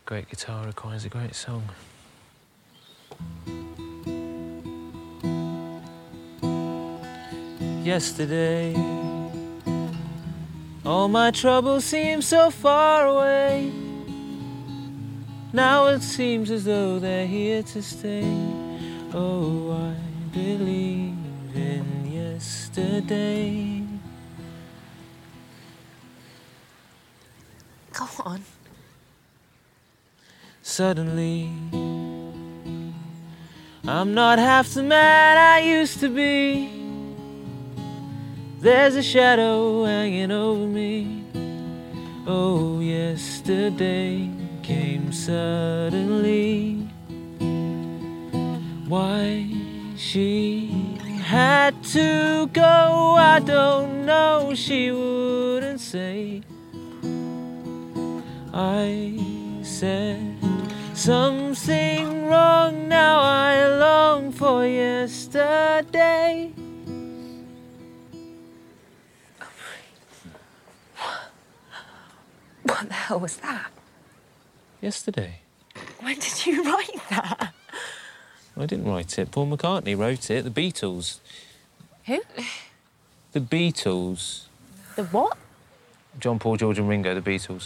Great guitar requires a great song. Yesterday, all my troubles seemed so far away. Now it seems as though they're here to stay. Oh, I believe in yesterday. Go on. Suddenly, I'm not half the man I used to be. There's a shadow hanging over me. Oh, yesterday came suddenly. Why she had to go, I don't know, she wouldn't say. I said something wrong, now I long for yesterday. What the hell was that? Yesterday. When did you write that? I didn't write it. Paul McCartney wrote it. The Beatles. Who? The Beatles. The what? John, Paul, George and Ringo, the Beatles.